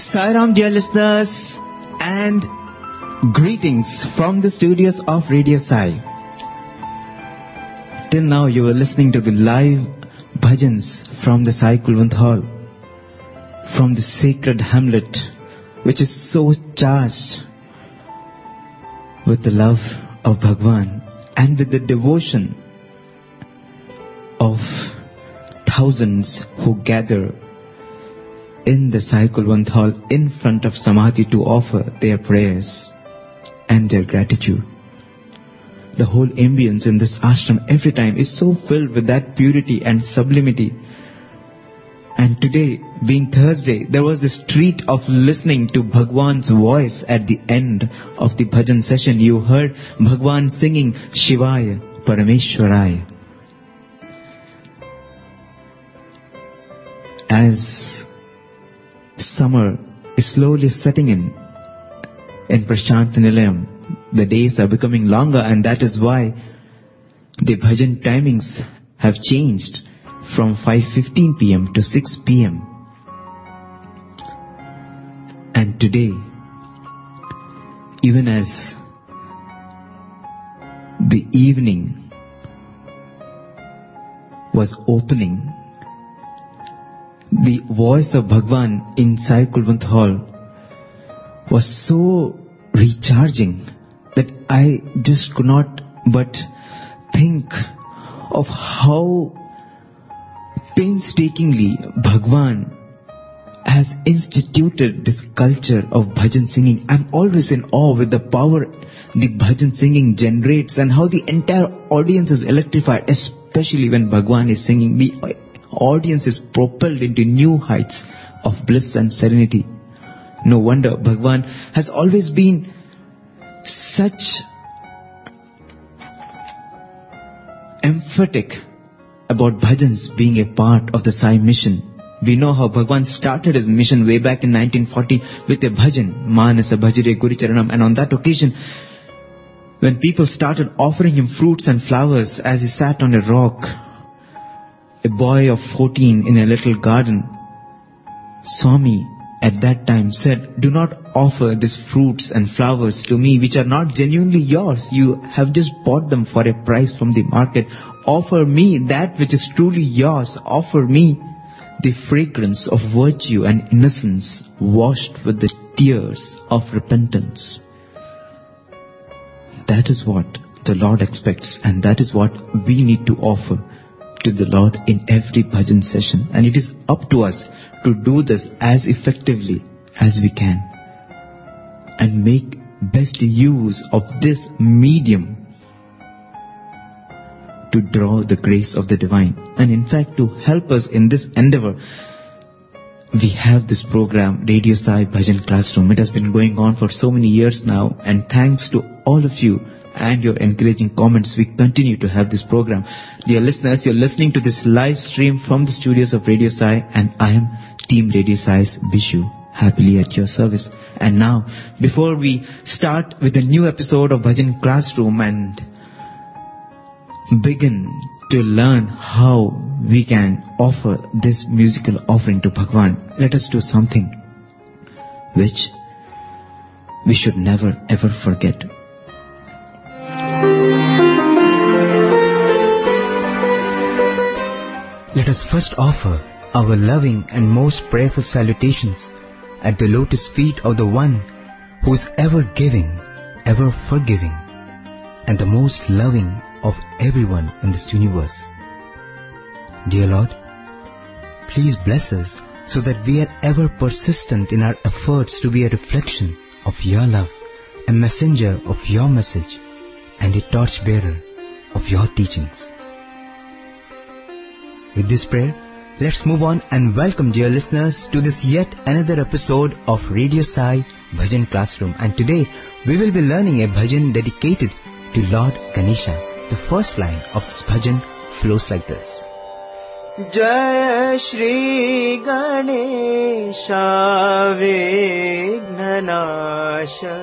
Sairam, dear listeners, and greetings from the studios of Radio Sai. Till now you were listening to the live bhajans from the Sai Kulwant Hall, from the sacred hamlet, which is so charged with the love of Bhagwan and with the devotion of thousands who gather in the Sai Kulwant Hall in front of Samadhi to offer their prayers and their gratitude. The whole ambience in this ashram every time is so filled with that purity and sublimity. And today, being Thursday, there was this treat of listening to Bhagwan's voice at the end of the bhajan session. You heard Bhagwan singing Shivaya Parameshwaraya. As summer is slowly setting in Prashant Nilayam, the days are becoming longer, and that is why the bhajan timings have changed from 5:15 p.m. to 6 p.m. And today, even as the evening was opening, the voice of Bhagwan in Sai Kulwant Hall was so recharging that I just could not but think of how painstakingly Bhagwan has instituted this culture of bhajan singing. I'm always in awe with the power the bhajan singing generates and how the entire audience is electrified, especially when Bhagwan is singing. The audience is propelled into new heights of bliss and serenity. No wonder Bhagwan has always been such emphatic about bhajans being a part of the Sai mission. We know how Bhagwan started his mission way back in 1940 with a bhajan, Manasa Bhajare Guru Charanam, and on that occasion, when people started offering him fruits and flowers as he sat on a rock, a boy of 14 in a little garden, Swami at that time said, "Do not offer these fruits and flowers to me which are not genuinely yours. You have just bought them for a price from the market. Offer me that which is truly yours. Offer me the fragrance of virtue and innocence washed with the tears of repentance." That is what the Lord expects, and that is what we need to offer to the Lord in every bhajan session. And it is up to us to do this as effectively as we can and make best use of this medium to draw the grace of the divine. And in fact, to help us in this endeavor, we have this program, Radio Sai Bhajan Classroom. It has been going on for so many years now, and thanks to all of you and your encouraging comments, we continue to have this program. Dear listeners, you're listening to this live stream from the studios of Radio Sai, and I am Team Radio Sai's Bishu, happily at your service. And now, before we start with a new episode of Bhajan Classroom and begin to learn how we can offer this musical offering to Bhagwan, let us do something which we should never ever forget. Let us first offer our loving and most prayerful salutations at the lotus feet of the one who is ever giving, ever forgiving, and the most loving of everyone in this universe. Dear Lord, please bless us so that we are ever persistent in our efforts to be a reflection of your love, a messenger of your message, and a torchbearer of your teachings. With this prayer, let's move on and welcome dear listeners to this yet another episode of Radio Sai Bhajan Classroom. And today we will be learning a bhajan dedicated to Lord Ganesha. The first line of this bhajan flows like this. Jaya Shri Ganesha Vignanasha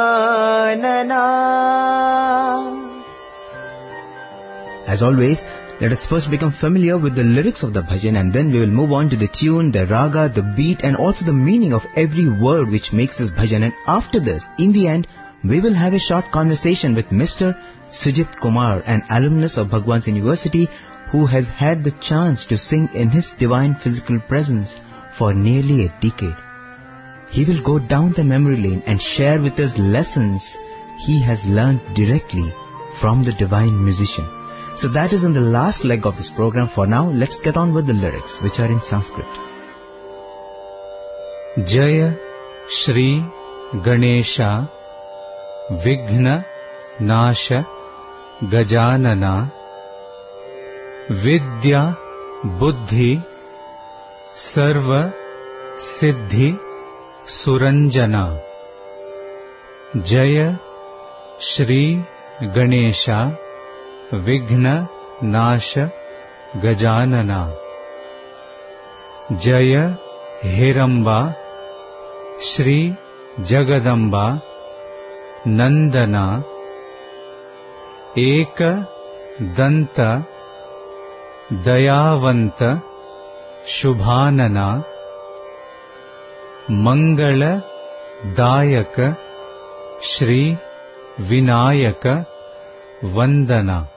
Gajanana. As always, Let us first become familiar with the lyrics of the bhajan, and then we will move on to the tune, the raga, the beat, and also the meaning of every word which makes this bhajan. And after this, in the end, we will have a short conversation with Mr. Sujit Kumar, an alumnus of Bhagwan's University, who has had the chance to sing in his divine physical presence for nearly a decade. He will go down the memory lane and share with us lessons he has learned directly from the divine musician. So that is in the last leg of this program. For now, let's get on with the lyrics, which are in Sanskrit. Jaya Shri Ganesha Vighna Nasha Gajanana Vidya Buddhi Sarva Siddhi Suranjana. Jaya Shri Ganesha Vighna Nasha Gajanana. Jaya Hiramba Shri Jagadamba Nandana. Eka Danta Dayavanta Shubhanana. Mangala Dayaka Shri Vinayaka Vandana.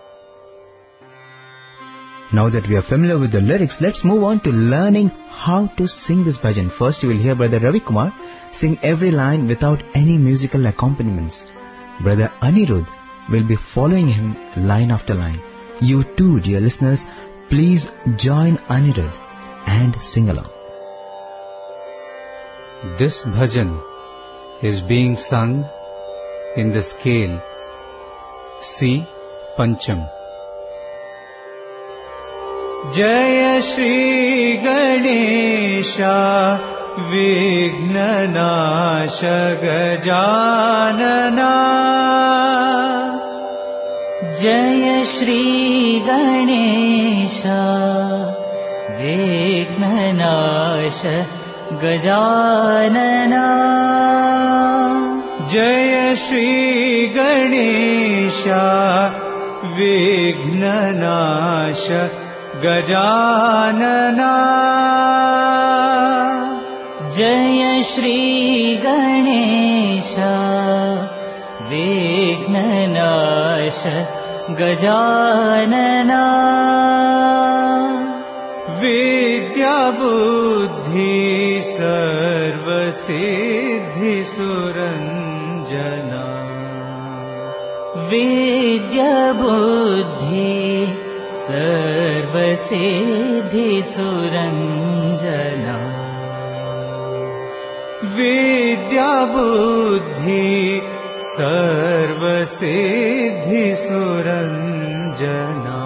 Now that we are familiar with the lyrics, let's move on to learning how to sing this bhajan. First, you will hear Brother Ravi Kumar sing every line without any musical accompaniments. Brother Anirudh will be following him line after line. You too, dear listeners, please join Anirudh and sing along. This bhajan is being sung in the scale C Pancham. Jaya Shri Ganesha Vighna Nasha Gajanana. Jaya Shri Ganesha Vighna Nasha Gajanana. Jaya Shri Ganesha Vighna Nasha Gajanana. Jaya Shri Ganesha Vighna Nasha Gajanana. Vidya Buddhi Sarva Siddhi Suranjana. Vidya Buddhi Sarva Siddhi Suranjana. Vidya Buddhi Sarva Siddhi Suranjana.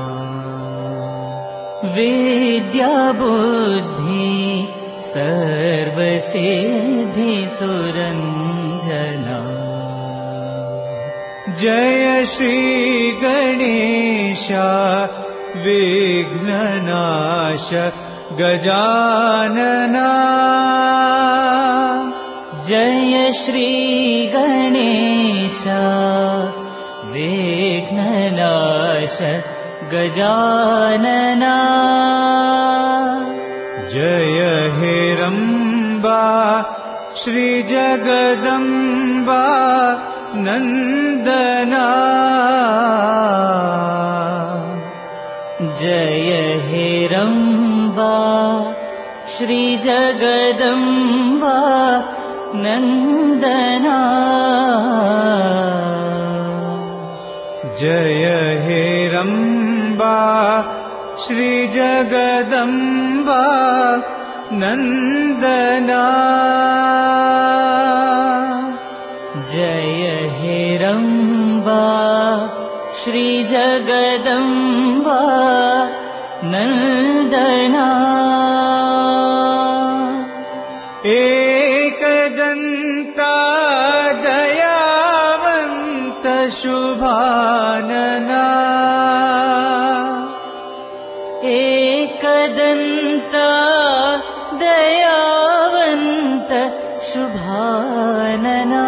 Vidya Buddhi Sarva Siddhi Suranjana. Jaya Shri Ganesha Vighna Nasha Gajanana. Jaya Shri Ganesha Vighna Nasha Gajanana. Jaya Hiramba Shri Jagadamba Nandana. Jaya Hiramba Shri Jagadamba Nandana. Jaya Hiramba Shri Jagadamba Nandana. Jaya Hiramba Shri Jagadamba Nandana. Ekadanta Dayavanta Shubhanana. Ekadanta Dayavanta Shubhanana.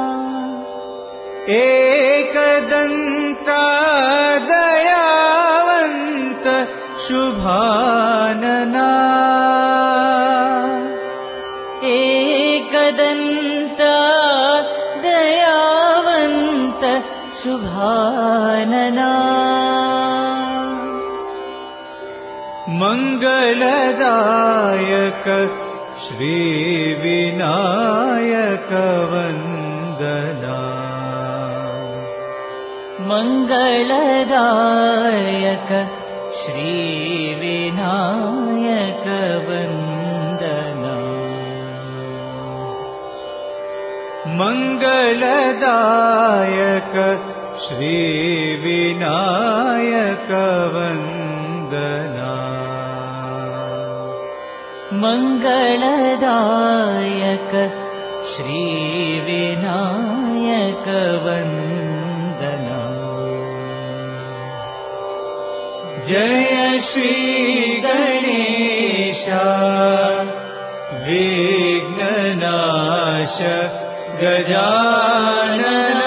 Ekadanta Dayavanta शुभानना एकदन्त दयावन्त शुभानना मङ्गलदायक Shrivinayak वन्दना मङ्गलदायक श्रीविनायक वन्दना मङ्गलदायक श्रीविनायक वन्दना मङ्गलदायक श्रीविनायक वन्दना जय Shri Ganesh विघ्ननाश Gajanana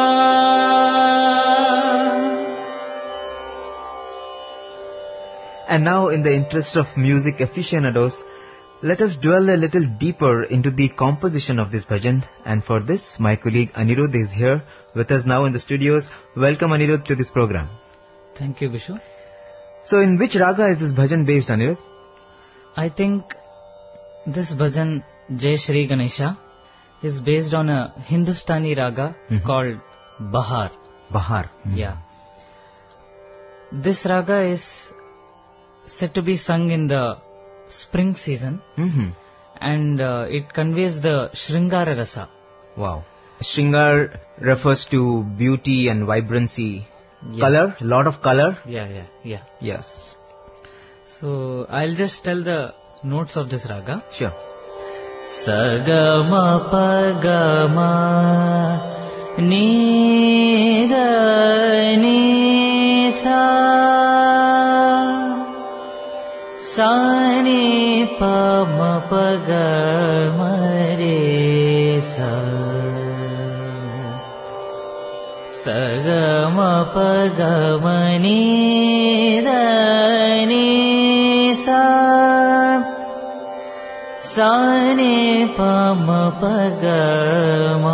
And now, in the interest of music aficionados, let us dwell a little deeper into the composition of this bhajan. And for this, my colleague Anirudh is here with us now in the studios. Welcome, Anirudh, to this program. Thank you, Bishu. So, in which raga is this bhajan based, Anirudh? I think this bhajan, Jai Shri Ganesha, is based on a Hindustani raga called Bahar. Bahar. Yeah. This raga is said to be sung in the spring season, and it conveys the Shringara Rasa. Wow. Shringar refers to beauty and vibrancy. Color, lot of color. Yeah. Yes. So I'll just tell the notes of this raga. Sure. Sagama pagama nida nisa sani pama pagama resa sagama pagama nida nisa sani pama pagama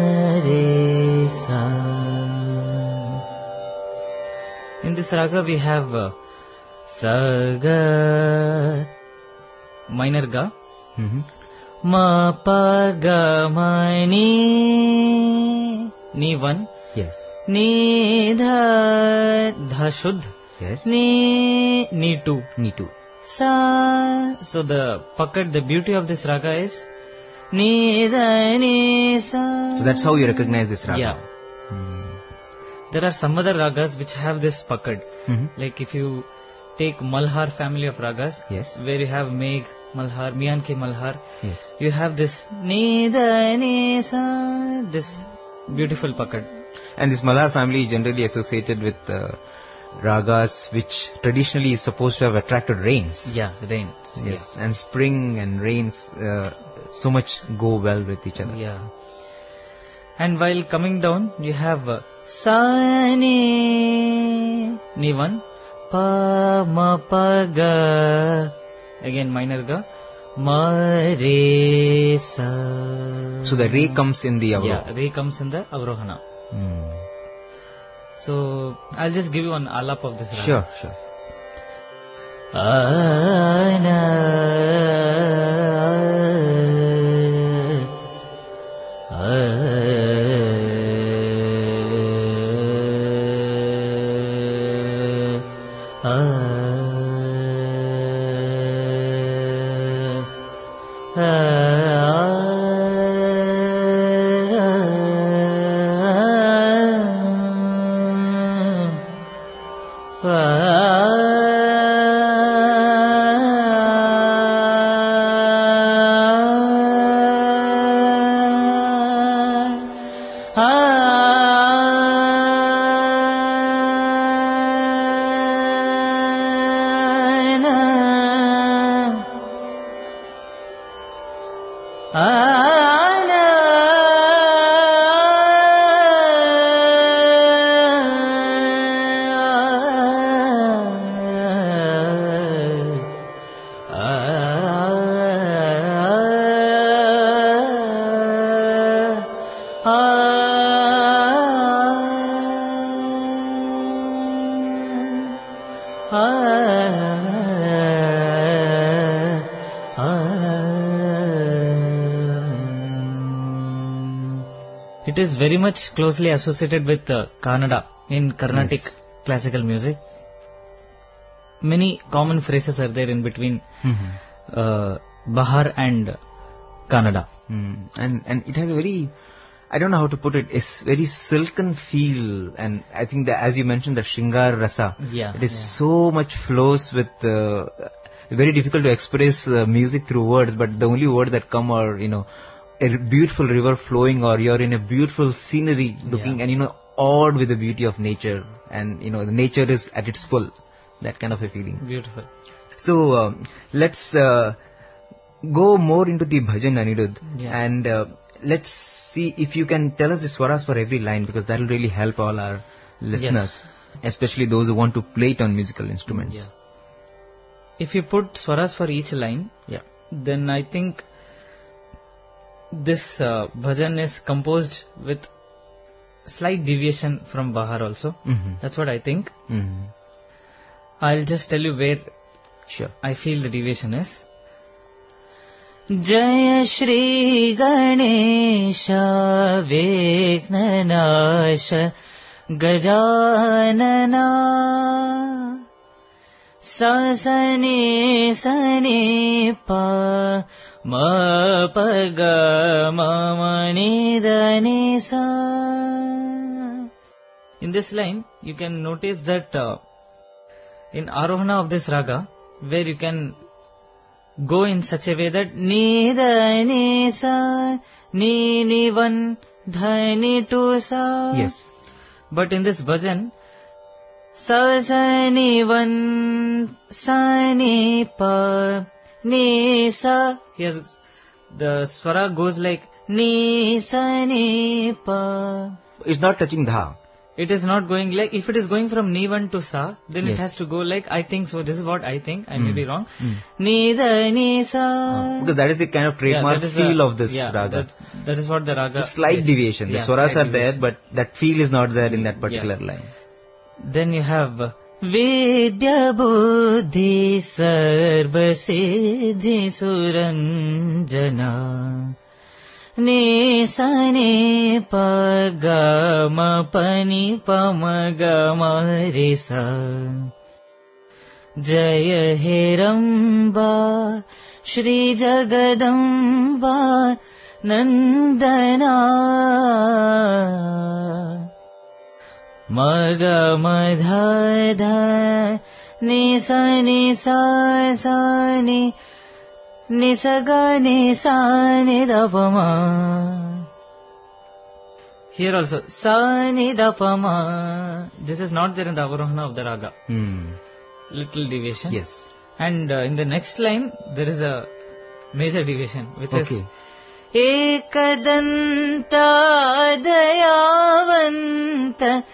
resa. In this raga we have Saga minor ga, ma pa ga ma ni 1, Yes. ni dha shuddh, Yes. ni 2, Me too. sa. So the pakad, the beauty of this raga is ni da ni sa. So that's how you recognize this raga. Yeah. There are some other ragas which have this pakad. Like if you take Malhar family of ragas, Yes. where you have Megh, Malhar, Miyan Ki Malhar, Yes. you have this ni da ni sa, this beautiful pakad. And this Malhar family is generally associated with ragas which traditionally is supposed to have attracted rains. Yeah, rains. Yes. And spring and rains so much go well with each other. Yeah. And while coming down, you have sa ni 1, pa ma pa ga, again minor ga, ma re sa. So the re comes in the avroha. Yeah, re comes in the avrohana. So I'll just give you one alap of this raga. Sure, sure. It is very much closely associated with Kannada in Carnatic classical music. Many common phrases are there in between Bahar and Kannada. And it has a very, I don't know how to put it, it's very silken feel, and I think that, as you mentioned, the Shringar Rasa, it is so much flows with, very difficult to express music through words, but the only words that come are, a beautiful river flowing, or you're in a beautiful scenery looking, and awed with the beauty of nature, and the nature is at its full, that kind of a feeling. Beautiful. So let's go more into the bhajan, Anirudh, and let's see if you can tell us the swaras for every line, because that will really help all our listeners, especially those who want to play it on musical instruments. Yeah. If you put swaras for each line, then I think this bhajan is composed with slight deviation from Bahar also. That's what I think. I'll just tell you where I feel the deviation is. Jaya Shri Ganesha Vignanasha Gajanana Sasani Sani Pa Ma Paga Mama Nidani Sa. In this line, you can notice that in Arohana of this raga, where you can go in such a way that ni da ni sa ni ni one dha ni tu sa. Yes. But in this bhajan, sa sa ni one sa ni pa ni sa. Here the swara goes like ni sa ni pa. It's not touching dha. It is not going like, if it is going from Ni1 to Sa, then it has to go like, I think so, this is what I think, I may be wrong. Ni da ni sa. Because that is the kind of trademark feel of this raga. That is what the raga the slight is. Deviation. The swaras are there, but that feel is not there in that particular line. Then you have Vidya Buddhi Sarva Siddhi Suranjana Ni sa ni pa ga ma pa ni pa ma ga ma re sa. Jaya he Ramba Shri Jagadamba Nandana ma ga ma dha dha ni sa sa ni ni sa ga ni sa ni da pa ma. Here also sa ni da pa ma. This is not there in the avarohana of the raga. Little deviation. Yes. And in the next line there is a major deviation, which is Ekadanta Dayavanta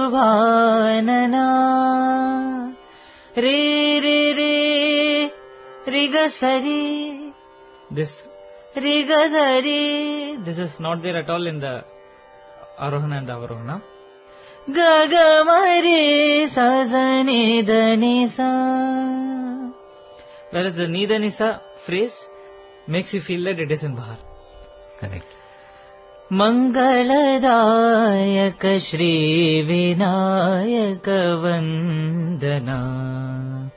Shubhanana Re Re Re Rigasari. This Rigasari, this is not there at all in the Arohana and the Avarohana. Gagamari Sazani Danisa. Whereas the Nidanisa phrase makes you feel that it is in Bahar. Correct. Mangaladayaka Shri Vinayaka Vandana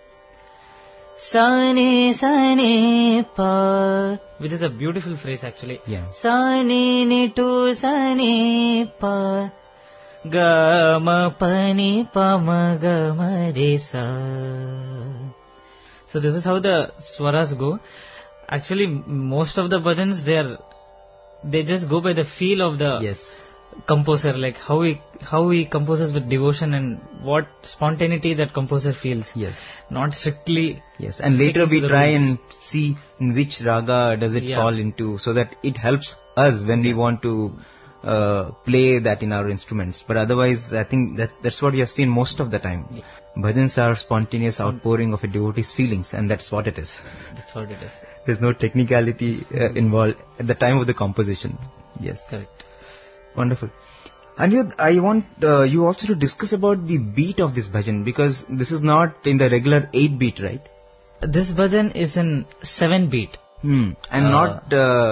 Sani Sani Pa, which is a beautiful phrase actually. Sani ni tu sani pa ga ma pa ni pa ma ga ma re sa. So this is how the swaras go. Actually, most of the bhajans, they just go by the feel of the composer, like how he composes with devotion and what spontaneity that composer feels. Not strictly. And later we try and see in which raga does it fall into, so that it helps us when we want to play that in our instruments. But otherwise, I think that's what we have seen most of the time. Bhajans are spontaneous outpouring of a devotee's feelings, and that's what it is. That's what it is. There's no technicality involved at the time of the composition. Yes. Correct. Wonderful. And I want you also to discuss about the beat of this bhajan, because this is not in the regular 8 beat, right? This bhajan is in 7 beat. And not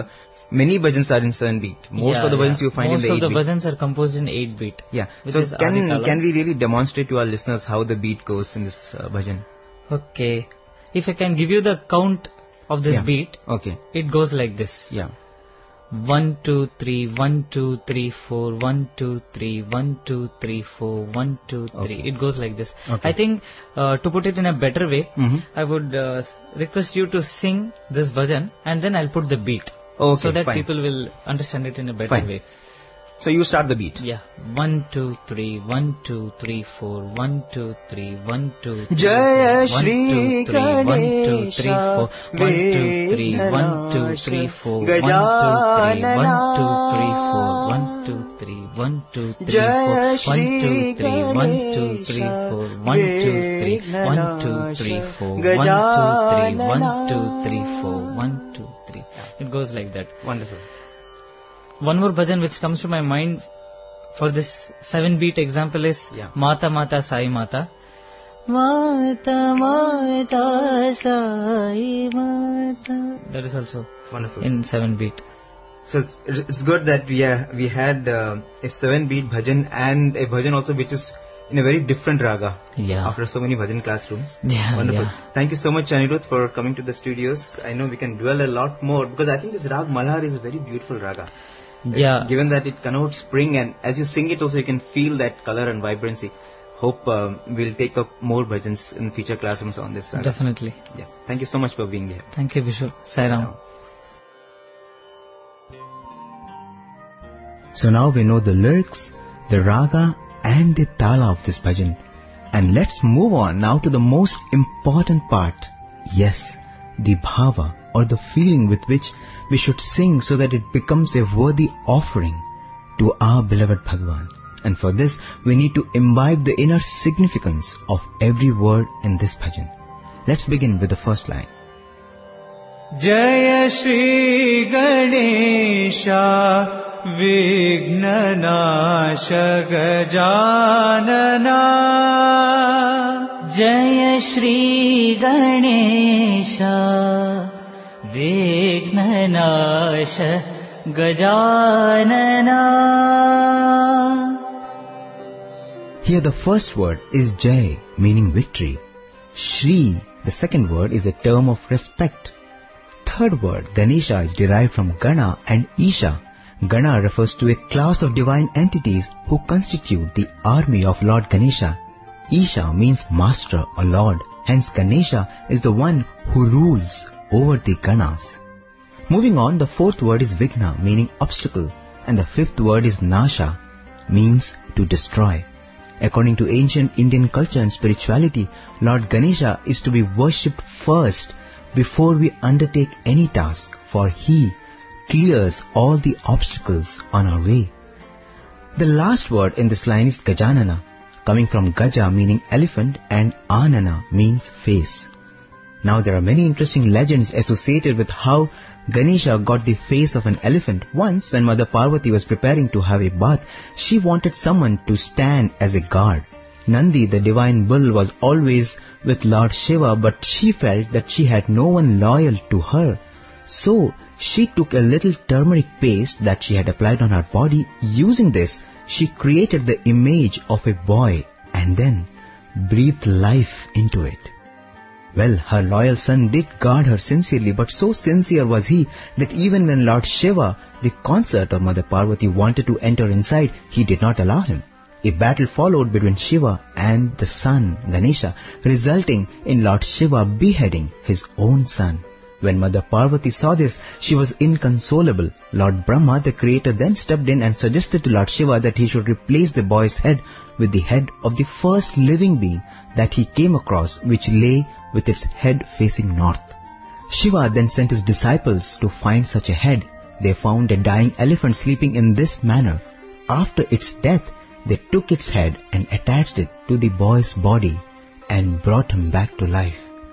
many bhajans are in 7 beat. Most of the bhajans you find in the 8 beat. Most of the bhajans are composed in 8 beat. Yeah. So can we really demonstrate to our listeners how the beat goes in this bhajan? Okay. If I can give you the count of this beat, okay, it goes like this. Yeah. 1, 2, 3, 1, 2, 3, 4, 1, 2, 3, 1, 2, 3, 4, 1, 2, 3. Okay. It goes like this. Okay. I think to put it in a better way, I would request you to sing this bhajan and then I'll put the beat. Okay, so that fine. people will understand it in a better way. So you start the beat. Yeah. 1, 2, 3, 1, 2, 3, 4, 1, 2, 3, 1, 2, 3, Jaya 1, 2, Shri 3, 1, 2, 3, 4, 1, 2, 3, 1, 2, 3, 4, 1, 2, 3, 1, 2, 3, 4, 1, 2, 3, 1, 2, 3, 4, 1, 2, 3, 1, 2, 3, 4, 1, 2, 3, 1, 2, 3, 4, 1, 2, 3, 1, 2, 3, 4, 1, 2, 3. It goes like that. Wonderful. One more bhajan which comes to my mind for this 7 beat example is Mata Mata Sai Mata. Mata Mata Sai Mata. That is also wonderful in 7 beat. So it's good that we had a 7 beat bhajan and a bhajan also which is in a very different raga. Yeah. After so many bhajan classrooms. Yeah. Wonderful. Yeah. Thank you so much, Anirudh, for coming to the studios. I know we can dwell a lot more because I think this rag Malhar is a very beautiful raga. Yeah. Given that it connotes spring, and as you sing it also you can feel that color and vibrancy. Hope we'll take up more bhajans in future classrooms on this raga. Definitely. Yeah. Thank you so much for being here. Thank you, Vishal. Sai Ram. So now we know the lyrics, the raga and the tala of this bhajan. And let's move on now to the most important part. Yes, the bhava, or the feeling with which we should sing so that it becomes a worthy offering to our beloved Bhagwan. And for this, we need to imbibe the inner significance of every word in this bhajan. Let's begin with the first line. Jaya Shri Ganesha Vignanasha Gajanana. Jaya Shri Ganesha Vignanasha Gajanana. Here the first word is Jai, meaning victory. Shri, the second word, is a term of respect. Third word, Ganesha, is derived from Gana and Isha. Gana refers to a class of divine entities who constitute the army of Lord Ganesha. Isha means master or lord. Hence Ganesha is the one who rules over the Ganas. Moving on, the fourth word is Vigna, meaning obstacle. And the fifth word is Nasha, means to destroy. According to ancient Indian culture and spirituality, Lord Ganesha is to be worshipped first before we undertake any task, for he clears all the obstacles on our way. The last word in this line is Gajanana, coming from Gaja, meaning elephant, and Anana, means face. Now there are many interesting legends associated with how Ganesha got the face of an elephant. Once, when Mother Parvati was preparing to have a bath, she wanted someone to stand as a guard. Nandi, the divine bull, was always with Lord Shiva, but she felt that she had no one loyal to her. So, she took a little turmeric paste that she had applied on her body. Using this, she created the image of a boy and then breathed life into it. Well, her loyal son did guard her sincerely, but so sincere was he that even when Lord Shiva, the consort of Mother Parvati, wanted to enter inside, he did not allow him. A battle followed between Shiva and the son, Ganesha, resulting in Lord Shiva beheading his own son. When Mother Parvati saw this, she was inconsolable. Lord Brahma, the creator, then stepped in and suggested to Lord Shiva that he should replace the boy's head with the head of the first living being that he came across, which lay with its head facing north. Shiva then sent his disciples to find such a head. They found a dying elephant sleeping in this manner. After its death, they took its head and attached it to the boy's body and brought him back to life.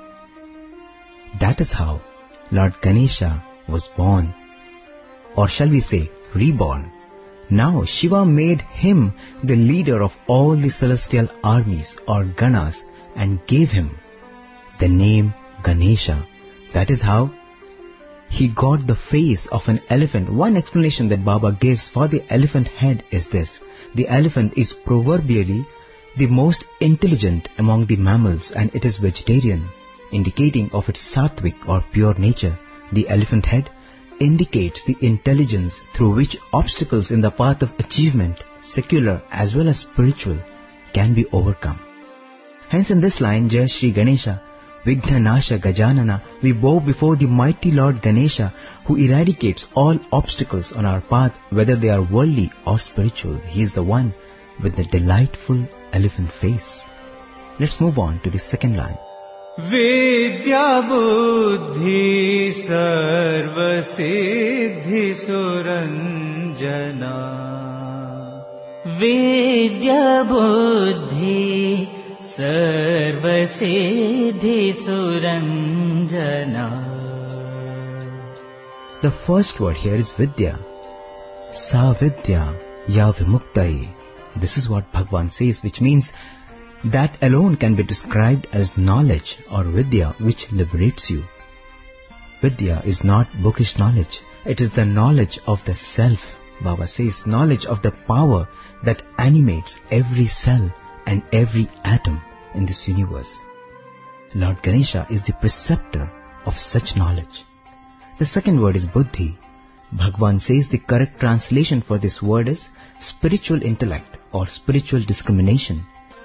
That is how Lord Ganesha was born, or shall we say reborn. Now Shiva made him the leader of all the celestial armies or Ganas and gave him the name Ganesha. That is how he got the face of an elephant. One explanation that Baba gives for the elephant head is this. The elephant is proverbially the most intelligent among the mammals, and it is vegetarian, indicating of its sattvic or pure nature. The elephant head indicates the intelligence through which obstacles in the path of achievement, secular as well as spiritual, can be overcome. Hence in this line, Jai Shri Ganesha, Vighna Nasha Gajanana, we bow before the mighty Lord Ganesha, who eradicates all obstacles on our path, whether they are worldly or spiritual. He is the one with the delightful elephant face. Let's move on to the second line. Vidya Buddhi Sarva Siddhi Suranjana. Vidya Buddhi Sarva Siddhi Suranjana. The first word here is Vidya. Sa Vidya Ya Vimuktai. This is what Bhagwan says, which means that alone can be described as knowledge or Vidya, which liberates you. Vidya is not bookish knowledge. It is the knowledge of the self. Baba says, knowledge of the power that animates every cell and every atom in this universe. Lord Ganesha is the preceptor of such knowledge. The second word is Buddhi. Bhagwan says the correct translation for this word is spiritual intellect or spiritual discrimination.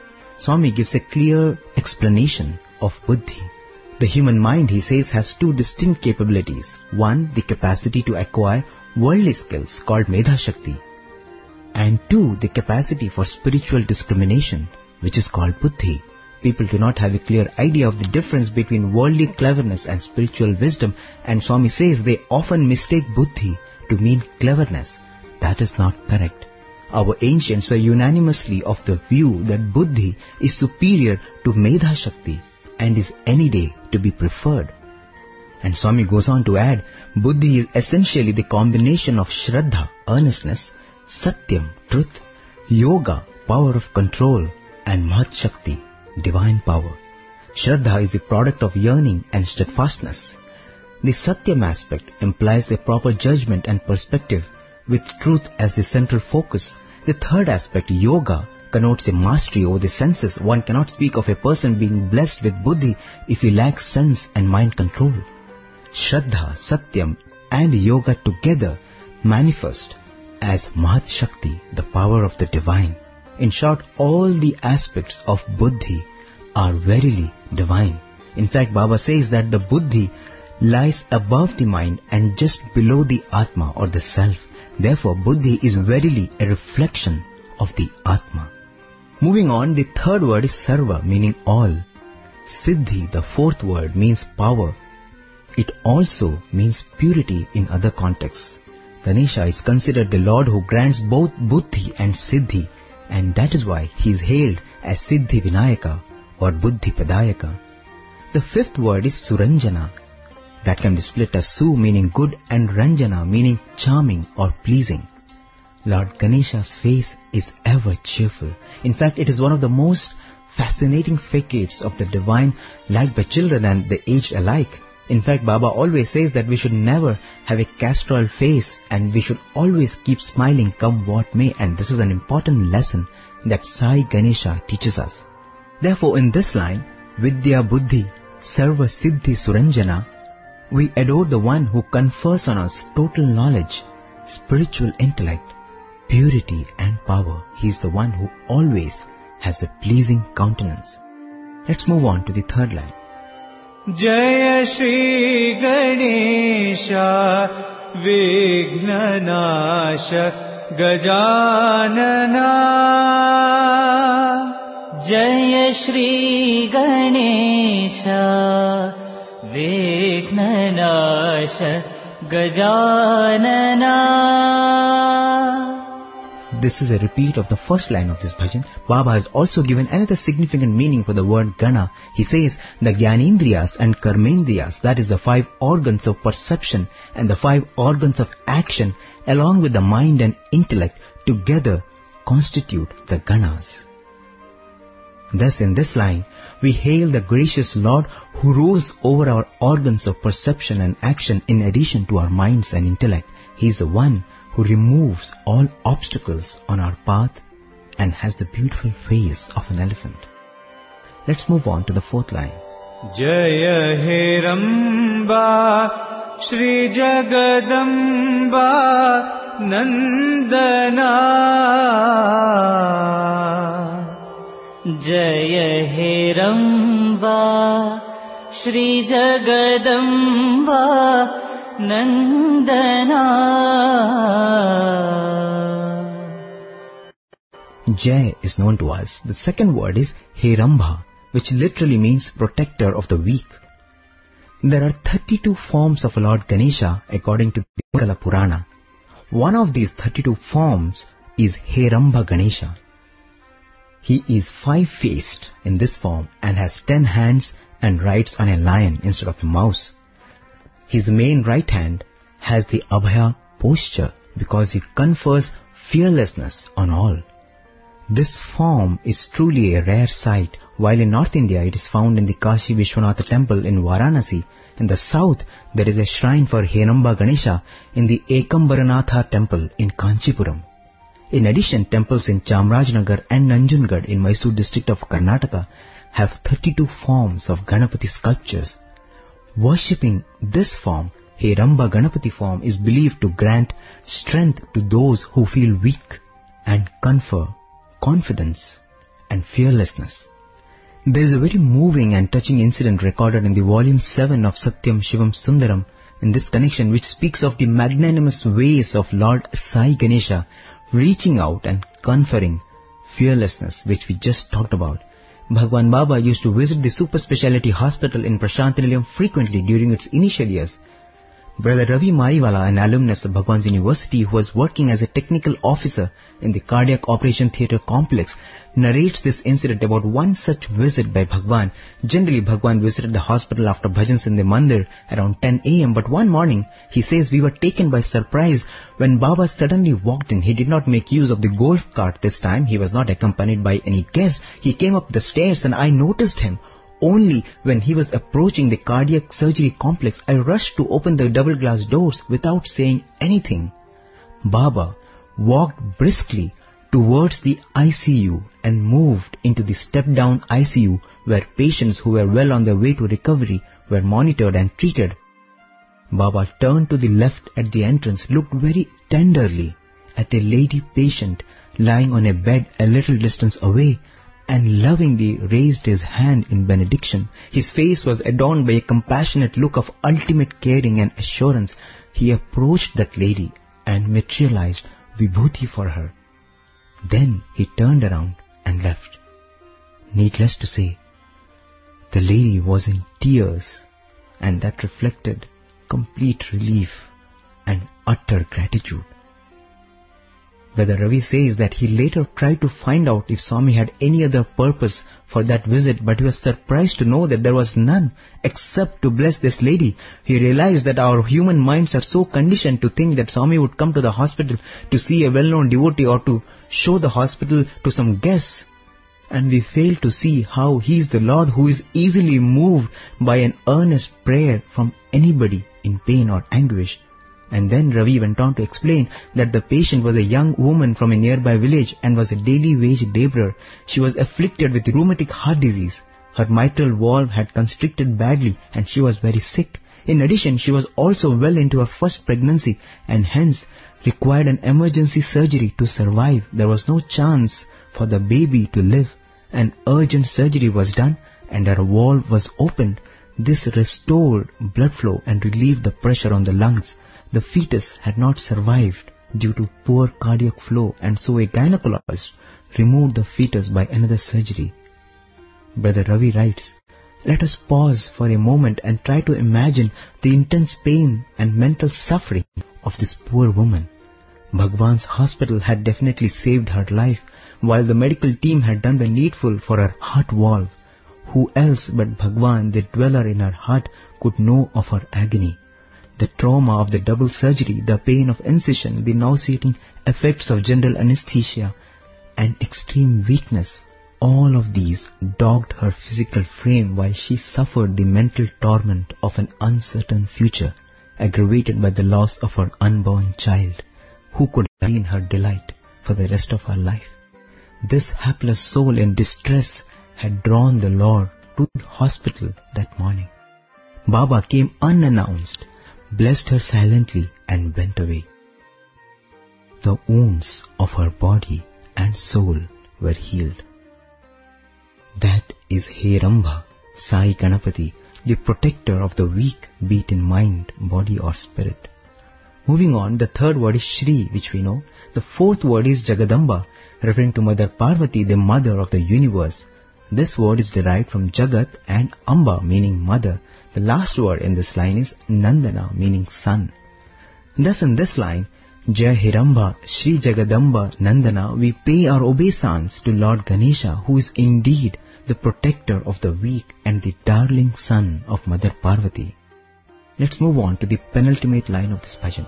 Swami gives a clear explanation of Buddhi. The human mind, he says, has two distinct capabilities. One, the capacity to acquire worldly skills called Medha Shakti. And two, the capacity for spiritual discrimination, which is called Buddhi. People do not have a clear idea of the difference between worldly cleverness and spiritual wisdom, and Swami says they often mistake Buddhi to mean cleverness. That is not correct. Our ancients were unanimously of the view that Buddhi is superior to Medha Shakti and is any day to be preferred. And Swami goes on to add, Buddhi is essentially the combination of Shraddha, earnestness, Satyam, truth, Yoga, power of control, and Mahat Shakti, divine power. Shraddha is the product of yearning and steadfastness. The Satyam aspect implies a proper judgment and perspective with truth as the central focus. The third aspect, Yoga, connotes a mastery over the senses. One cannot speak of a person being blessed with Buddhi if he lacks sense and mind control. Shraddha, Satyam and Yoga together manifest as Mahat Shakti, the power of the divine. In short, all the aspects of Buddhi are verily divine. In fact, Baba says that the Buddhi lies above the mind and just below the Atma or the self. Therefore, Buddhi is verily a reflection of the Atma. Moving on, the third word is Sarva, meaning all. Siddhi, the fourth word, means power. It also means purity in other contexts. Ganesha is considered the Lord who grants both Buddhi and Siddhi, and that is why he is hailed as Siddhi Vinayaka or Buddhi Padayaka. The fifth word is Suranjana. That can be split as Su, meaning good, and Ranjana, meaning charming or pleasing. Lord Ganesha's face is ever cheerful. In fact, it is one of the most fascinating facades of the divine, liked by children and the aged alike. In fact, Baba always says that we should never have a castor face and we should always keep smiling come what may, and this is an important lesson that Sai Ganesha teaches us. Therefore, in this line, Vidya Buddhi Sarva Siddhi Suranjana, we adore the one who confers on us total knowledge, spiritual intellect, purity and power. He is the one who always has a pleasing countenance. Let's move on to the third line. Jaya Shri Ganesha Vighna Nasha Gajanana. Jaya Shri Ganesha Vighna Nasha Gajanana. This is a repeat of the first line of this bhajan. Baba has also given another significant meaning for the word Gana. He says the Gyanendriyas and Karmendriyas, that is the 5 organs of perception and the 5 organs of action, along with the mind and intellect, together constitute the Ganas. Thus in this line, We hail the gracious Lord who rules over our organs of perception and action in addition to our minds and intellect. He is the one who removes all obstacles on our path and has the beautiful face of an elephant. Let's move on to the fourth line. Jaya Heramba Shri Jagadamba Nandana. Jaya Heramba Shri Jagadamba Nandana. Jai is known to us. The second word is Heramba, which literally means protector of the weak. There are 32 forms of Lord Ganesha according to the Mangala Purana. One of these 32 forms is Heramba Ganesha. He is 5-faced in this form and has 10 hands and rides on a lion instead of a mouse. His main right hand has the Abhaya posture because he confers fearlessness on all. This form is truly a rare sight. While in North India it is found in the Kashi Vishwanatha temple in Varanasi, in the south there is a shrine for Heramba Ganesha in the Ekambaranatha temple in Kanchipuram. In addition, temples in Chamarajanagar and Nanjangud in Mysore district of Karnataka have 32 forms of Ganapati sculptures. Worshipping this form, Heramba Ganapati form, is believed to grant strength to those who feel weak and confer confidence and fearlessness. There is a very moving and touching incident recorded in the volume 7 of Satyam Shivam Sundaram in this connection, which speaks of the magnanimous ways of Lord Sai Ganesha reaching out and conferring fearlessness, which we just talked about. Bhagwan Baba used to visit the super speciality hospital in Prashantinilayam frequently during its initial years. Brother Ravi Mariwala, an alumnus of Bhagwan's University who was working as a technical officer in the Cardiac Operation Theatre complex, narrates this incident about one such visit by Bhagwan. Generally, Bhagwan visited the hospital after bhajans in the mandir around 10 a.m. But one morning, he says, we were taken by surprise when Baba suddenly walked in. He did not make use of the golf cart this time. He was not accompanied by any guest. He came up the stairs and I noticed him. Only when he was approaching the cardiac surgery complex, I rushed to open the double glass doors without saying anything. Baba walked briskly towards the ICU and moved into the step-down ICU where patients who were well on their way to recovery were monitored and treated. Baba turned to the left at the entrance, looked very tenderly at a lady patient lying on a bed a little distance away, and lovingly raised his hand in benediction. His face was adorned by a compassionate look of ultimate caring and assurance. He approached that lady and materialized vibhuti for her. Then he turned around and left. Needless to say, the lady was in tears, and that reflected complete relief and utter gratitude. Brother Ravi says that he later tried to find out if Swami had any other purpose for that visit, but he was surprised to know that there was none except to bless this lady. He realized that our human minds are so conditioned to think that Swami would come to the hospital to see a well-known devotee or to show the hospital to some guests. And we fail to see how he is the Lord who is easily moved by an earnest prayer from anybody in pain or anguish. And then Ravi went on to explain that the patient was a young woman from a nearby village and was a daily wage laborer. She was afflicted with rheumatic heart disease. Her mitral valve had constricted badly and she was very sick. In addition, she was also well into her first pregnancy and hence required an emergency surgery to survive. There was no chance for the baby to live. An urgent surgery was done and her valve was opened. This restored blood flow and relieved the pressure on the lungs. The fetus had not survived due to poor cardiac flow, and so a gynecologist removed the fetus by another surgery. Brother Ravi writes, let us pause for a moment and try to imagine the intense pain and mental suffering of this poor woman. Bhagwan's hospital had definitely saved her life, while the medical team had done the needful for her heart valve. Who else but Bhagwan, the dweller in her heart, could know of her agony? The trauma of the double surgery, the pain of incision, the nauseating effects of general anesthesia, and extreme weakness all of these dogged her physical frame while she suffered the mental torment of an uncertain future, aggravated by the loss of her unborn child, who could have been her delight for the rest of her life. This hapless soul in distress had drawn the Lord to the hospital that morning. Baba came unannounced, blessed her silently and went away. The wounds of her body and soul were healed. That is Heramba, Sai Ganapati, the protector of the weak, be it in mind, body or spirit. Moving on, the third word is Shri, which we know. The fourth word is Jagadamba, referring to Mother Parvati, the mother of the universe. This word is derived from Jagat and Amba, meaning mother. The last word in this line is Nandana, meaning son. Thus in this line, Jai Hiramba, Shri Jagadamba Nandana, we pay our obeisance to Lord Ganesha, who is indeed the protector of the weak and the darling son of Mother Parvati. Let's move on to the penultimate line of this bhajan.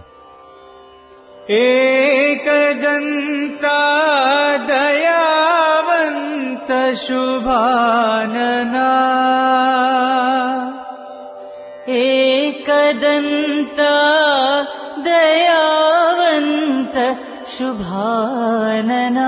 Ekadanta dayavanta shubhanana, Ekadanta dayavanta shubhanana.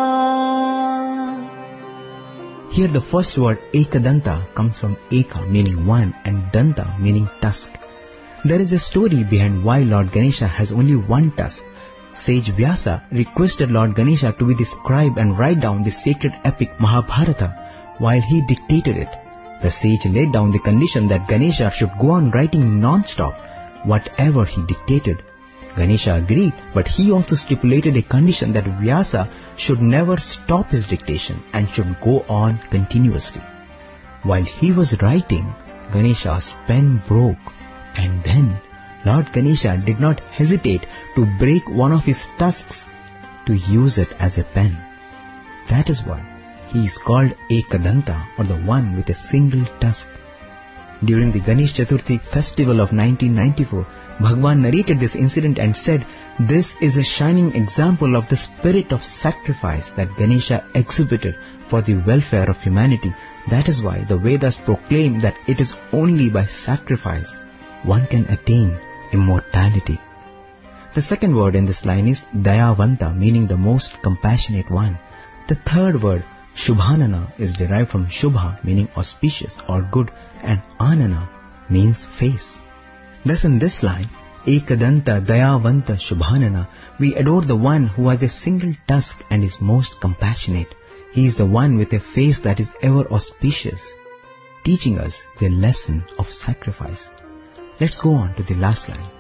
Here the first word Ekadanta comes from Eka, meaning one, and Danta, meaning tusk. There is a story behind why Lord Ganesha has only one tusk. Sage Vyasa requested Lord Ganesha to be the scribe and write down the sacred epic Mahabharata while he dictated it. The sage laid down the condition that Ganesha should go on writing non-stop whatever he dictated. Ganesha agreed, but he also stipulated a condition that Vyasa should never stop his dictation and should go on continuously. While he was writing, Ganesha's pen broke, and then Lord Ganesha did not hesitate to break one of his tusks to use it as a pen. That is why he is called Ekadanta, or the one with a single tusk. During the Ganesh Chaturthi festival of 1994, Bhagwan narrated this incident and said, "This is a shining example of the spirit of sacrifice that Ganesha exhibited for the welfare of humanity. That is why the Vedas proclaim that it is only by sacrifice one can attain immortality." The second word in this line is Dayavanta, meaning the most compassionate one. The third word, Shubhanana, is derived from Shubha, meaning auspicious or good, and Anana means face. Thus in this line, Ekadanta Dayavanta Shubhanana, we adore the one who has a single tusk and is most compassionate. He is the one with a face that is ever auspicious, teaching us the lesson of sacrifice. Let's go on to the last line.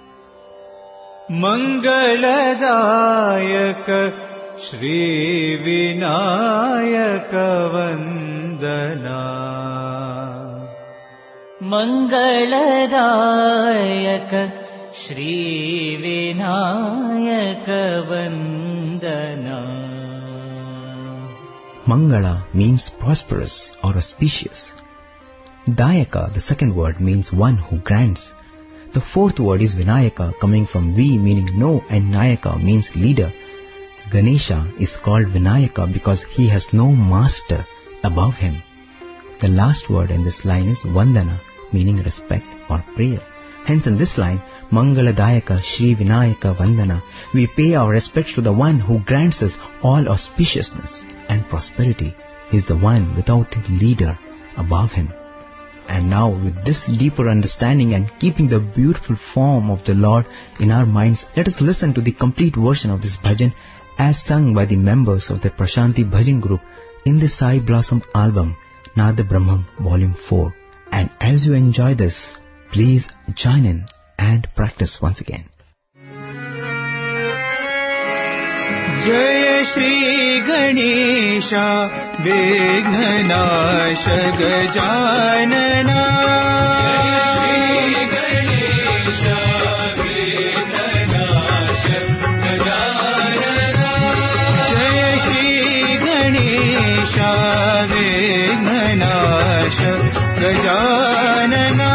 Mangaladayaka Shri Vinayaka Vandana, Mangaladayaka Shri Vinayaka Vandana. Mangala means prosperous or auspicious. Dayaka, the second word, means one who grants. The fourth word is Vinayaka, coming from V, meaning no, and Nayaka means leader. Ganesha is called Vinayaka because he has no master above him. The last word in this line is Vandana, meaning respect or prayer. Hence in this line, Mangaladayaka Shri Vinayaka Vandana, we pay our respects to the one who grants us all auspiciousness and prosperity. He is the one without a leader above him. And now, with this deeper understanding and keeping the beautiful form of the Lord in our minds, let us listen to the complete version of this bhajan as sung by the members of the Prashanti Bhajan group in the Sai Blossom album, Nada Brahmam Volume 4. And as you enjoy this, please join in and practice once again. Jaya Shri Ganesha Vignanasha Gajanana, Jaya Shri Ganesha Vignanasha Gajanana, Jaya Shri Ganesha Vignanasha Gajanana.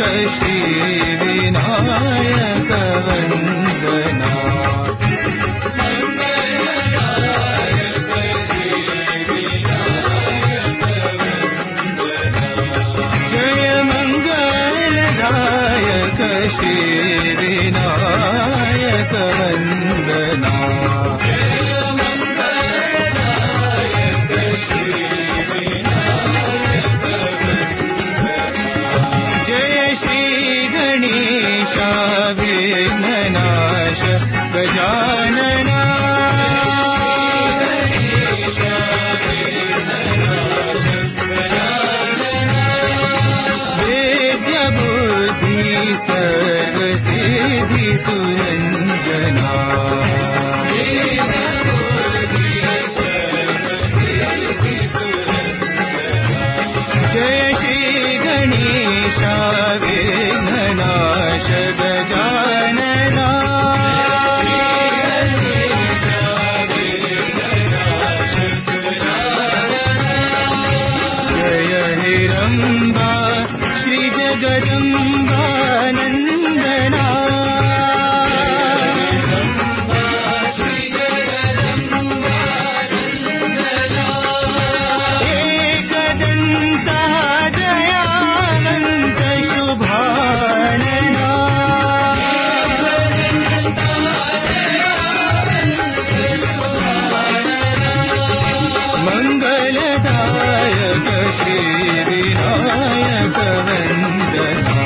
Shri Vinayak वंदना जय मंगलदायक श्री विनायक वंदना विघ्ननाश गजानना वेद्य बुद्धि सर्वसिद्धि सुरंजना जय श्री गणेश विघ्ननाश गजानना जय हिरंबा श्री जगदंबा नंदना एकदंता दयानंद शुभानना मंगलदायक श्री विनायक वंदना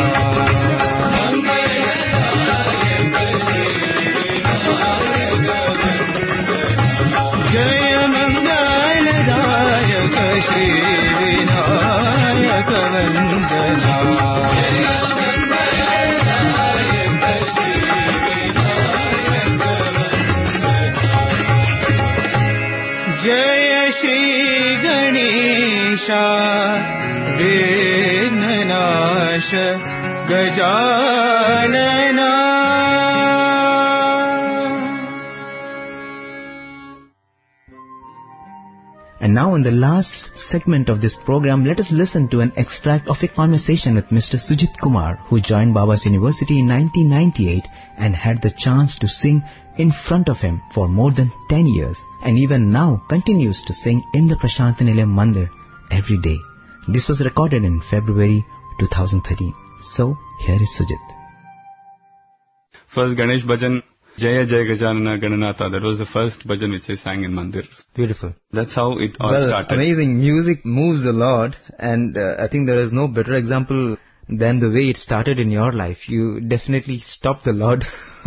जय मंगलदायक श्री विनायक वंदना जय Shri Ganesh विघ्ननाश Gajanana And now in the last segment of this program, let us listen to an extract of a conversation with Mr. Sujit Kumar, who joined Baba's University in 1998 and had the chance to sing in front of him for more than 10 years, and even now continues to sing in the Prashant Nilayam Mandir every day. This was recorded in February 2013. So, here is Sujit. First Ganesh Bhajan, Jaya Jaya Gajanana Gananatha. That was the first bhajan which I sang in Mandir. Beautiful. That's how it all started. Amazing. Music moves the Lord, and I think there is no better example than the way it started in your life. You definitely stopped the Lord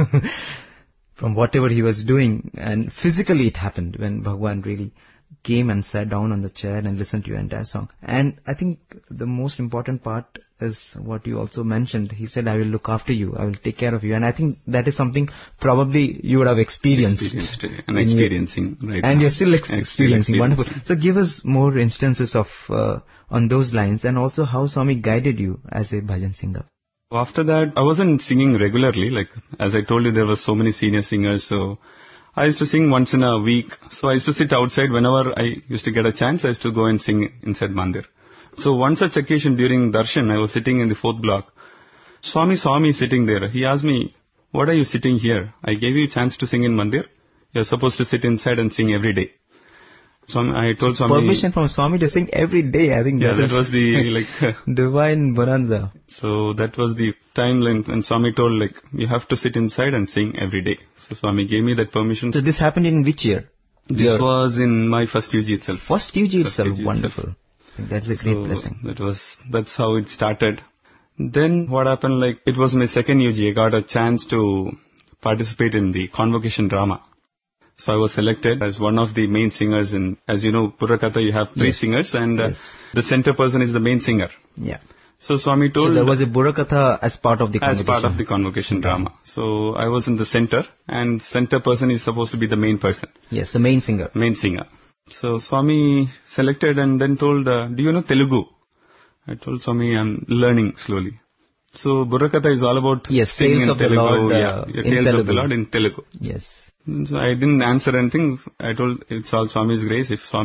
from whatever he was doing, and physically it happened when Bhagwan really came and sat down on the chair and listened to your entire song. And I think the most important part is what you also mentioned. He said, I will look after you, I will take care of you. And I think that is something probably you would have experienced and experiencing right and now. You're still experiencing. Wonderful. So give us more instances of on those lines, and also how Swami guided you as a bhajan singer. After that, I wasn't singing regularly. Like, as I told you, there were so many senior singers, so I used to sing once in a week. So I used to sit outside whenever I used to get a chance. I used to go and sing inside Mandir. So one such occasion during Darshan, I was sitting in the 4th block. Swami saw me sitting there. He asked me, what are you sitting here? I gave you a chance to sing in Mandir. You're supposed to sit inside and sing every day. So I told Swami... Permission from Swami to sing every day. I think that was the divine bonanza. So that was the timeline, and Swami told, you have to sit inside and sing every day. So Swami gave me that permission. So this happened in which year? This was in my first UG itself. First UG itself. Wonderful. I think that's a great blessing. That's how it started. Then what happened, it was my second UG. I got a chance to participate in the convocation drama. So I was selected as one of the main singers in, as you know, Purrakatha, you have 3 singers, and the center person is the main singer. Yeah. So Swami told... So there was a Purrakatha as part of the convocation. As part of the convocation drama. So I was in the center, and center person is supposed to be the main person. Yes, the main singer. Main singer. So Swami selected and then told, do you know Telugu? I told Swami, I'm learning slowly. So Purrakatha is all about singing in Telugu. Tales of the Lord in Telugu. Yes. So I didn't answer anything. I told, it's all Swami's grace. If Swami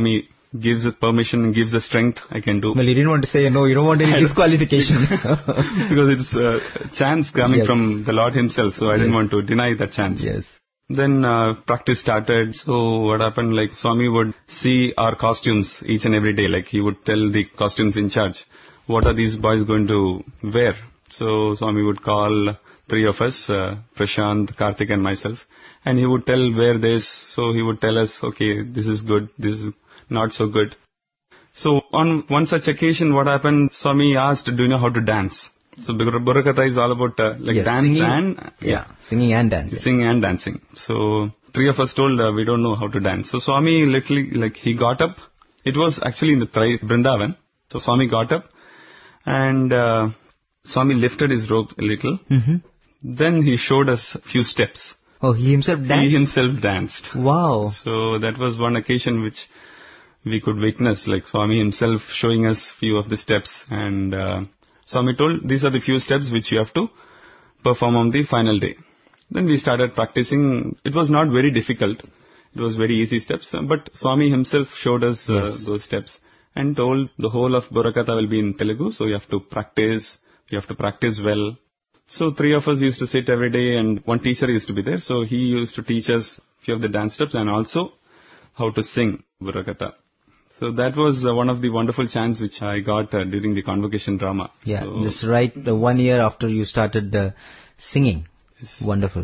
gives the permission and gives the strength, I can do. Well, you didn't want to say no, you don't want any disqualification. Because it's a chance coming from the Lord himself, so I didn't want to deny that chance. Yes. Then practice started. So what happened, like Swami would see our costumes each and every day. Like he would tell the costumes in charge, what are these boys going to wear? So Swami would call 3 of us, Prashant, Karthik and myself, and he would tell where this. So he would tell us, okay, this is good, this is not so good. So on one such occasion, what happened, Swami asked, do you know how to dance? So Burakatha is all about dance singing, and... singing and dancing. Singing and dancing. So 3 of us told we don't know how to dance. So Swami literally, he got up. It was actually in the Vrindavan. So Swami got up and Swami lifted his robe a little. Mm-hmm. Then he showed us a few steps. Oh, he himself danced? He himself danced. Wow. So that was one occasion which we could witness, like Swami himself showing us few of the steps, and Swami told, these are the few steps which you have to perform on the final day. Then we started practicing. It was not very difficult. It was very easy steps, but Swami himself showed us those steps and told the whole of Burakatha will be in Telugu, so you have to practice well. So 3 of us used to sit every day, and one teacher used to be there, so he used to teach us few of the dance steps and also how to sing Burakatha. So that was one of the wonderful chants which I got during the convocation drama. Yeah, so, just right 1 year after you started singing. Yes. Wonderful.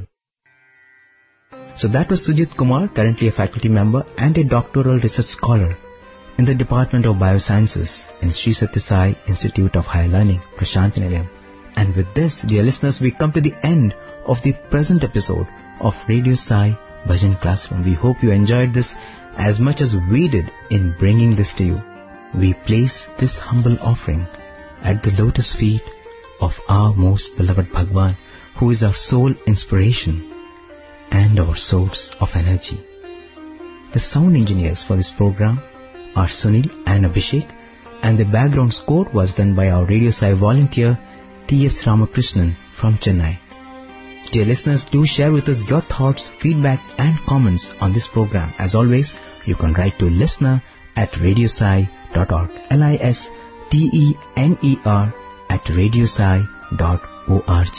So that was Sujit Kumar, currently a faculty member and a doctoral research scholar in the Department of Biosciences in Sri Sathya Sai Institute of Higher Learning, Prashant Nilayam. And with this, dear listeners, we come to the end of the present episode of Radio Sai Bhajan Classroom. We hope you enjoyed this as much as we did in bringing this to you. We place this humble offering at the lotus feet of our most beloved Bhagwan, who is our sole inspiration and our source of energy. The sound engineers for this program are Sunil and Abhishek, and the background score was done by our Radio Sai volunteer T.S. Ramakrishnan from Chennai. Dear listeners, do share with us your thoughts, feedback and comments on this program. As always, you can write to listener@radiosai.org, listener@radiosai.org.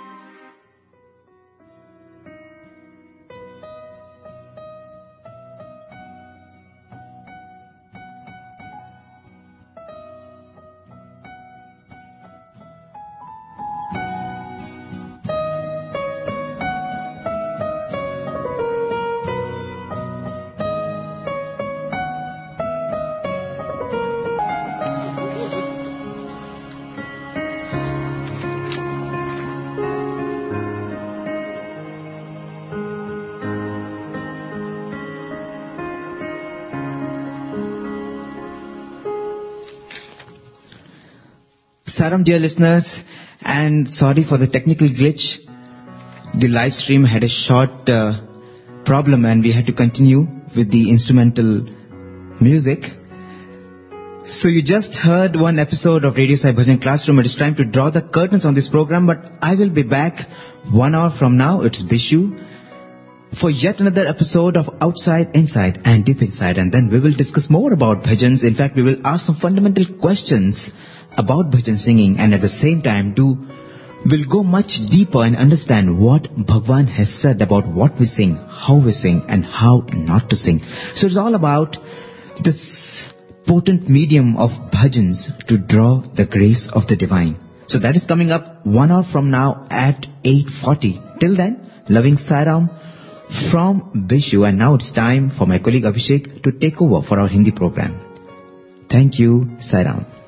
Saram, dear listeners, and sorry for the technical glitch. The live stream had a short problem and we had to continue with the instrumental music. So you just heard one episode of Radio Sai Bhajan Classroom. It is time to draw the curtains on this program, but I will be back 1 hour from now. It's Bishu for yet another episode of Outside, Inside and Deep Inside, and then we will discuss more about bhajans. In fact, we will ask some fundamental questions about bhajan singing, and at the same time we'll go much deeper and understand what Bhagwan has said about what we sing, how we sing and how not to sing. So it's all about this potent medium of bhajans to draw the grace of the divine. So that is coming up 1 hour from now at 8:40. Till then, loving Sairam from Bishu, and now it's time for my colleague Abhishek to take over for our Hindi program. Thank you, Sairam.